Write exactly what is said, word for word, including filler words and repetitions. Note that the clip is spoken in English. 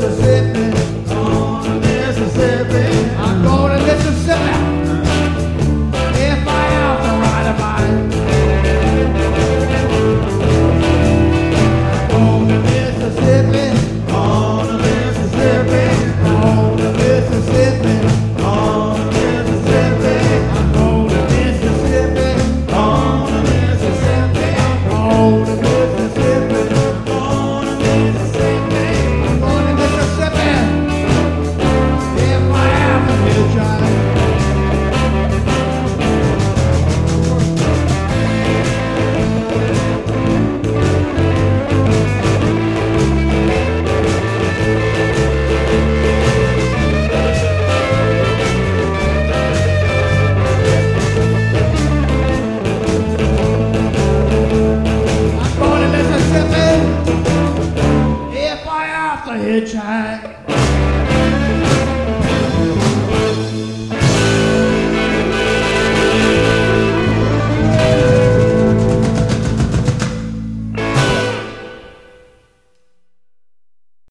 Mississippi, on the Mississippi. I'm going to Mississippi. If I have to ride a bike. On the Mississippi, on the Mississippi, on the Mississippi, on the Mississippi. I'm going to Mississippi, on the Mississippi, on the Mississippi, on the Mississippi. I'm going to Mississippi. If I have to hitchhike. If I have to hitchhike.